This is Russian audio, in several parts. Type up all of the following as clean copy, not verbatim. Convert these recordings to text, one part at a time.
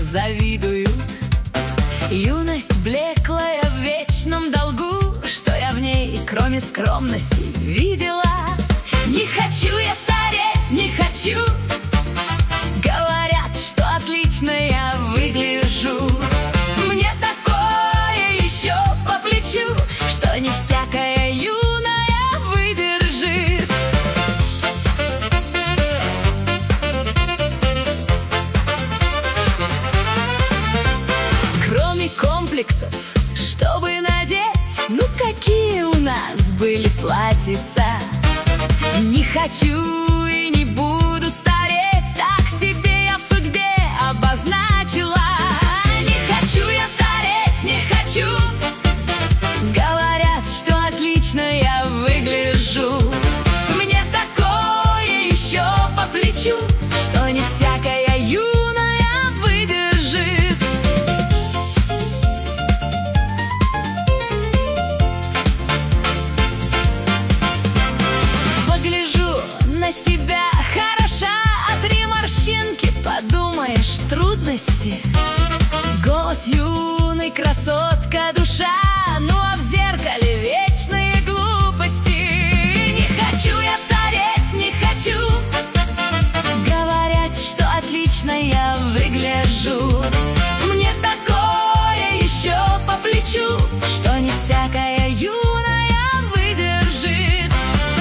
завидуют. Юность блеклая в вечном долгу, что я в ней, кроме скромности, видела? Не хочу я стареть, не хочу. Говорят, что отлично я выгляжу. Мне такое еще по плечу, что не всякая юная выдержит. Кроме комплексов, чтобы надеть, ну какие у нас были платьица. Не хочу и не буду стареть, так себе я в судьбе обозначила. Не хочу я стареть, не хочу. Говорят, что отлично я выгляжу. Мне такое еще по плечу, что не всякая юная выдержит. Погляжу на себя хороша, а 3 морщинки, подумаешь, трудности. Голос юной, красотка, душа, ну а в зеркале вечные глупости. Не хочу я стареть, не хочу. Говорят, что отлично я выгляжу. Мне такое еще по плечу, что не всякая юная выдержит.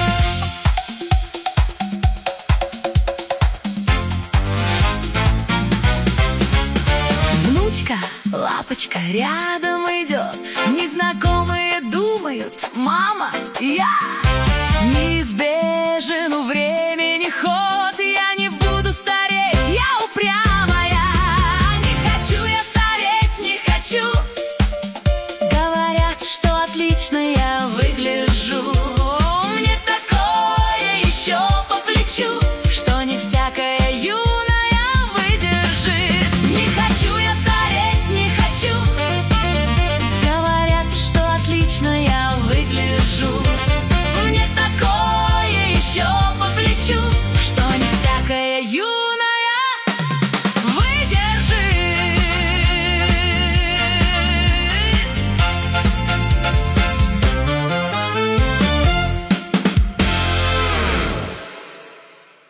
Внучка, лапочка рядом идет. Незнакомые думают: мама, я.